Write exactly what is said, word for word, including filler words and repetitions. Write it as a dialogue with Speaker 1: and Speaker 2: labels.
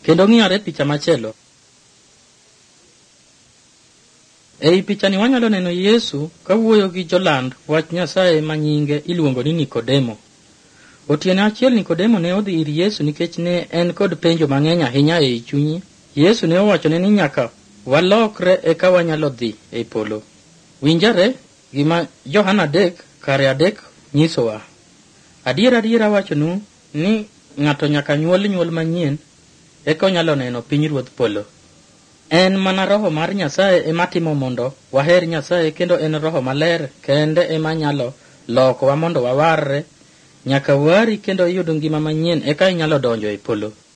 Speaker 1: Kendo ng'iyore picha machielo. Ei picha ni wanyalo neno Yesu kawuoyo gi joland wach Nyasaye ma nyinge iluongo ni Nikodemo. Otieno achiel Nikodemo ne odhi ir Yesu nikech ne en kod penjo mang'eny ahinya ei chunye. Yesu ne owachone ni nyaka walokre eka wanyalo dhi ei polo. Winjare gima Johana adek kare adek nyisowa. Adiera adiera wachonu ni ng'ato nyaka nyuol nyuol manyien eka onyalo neno pinyruodh polo. En mana roho mar Nyasaye ema timo mondo waher Nyasaye, kendo en roho maler kende ema nyalo lokowa mondo wawarre nyaka wari kendo iyud ngima manyien eka inyalo donjo e polo.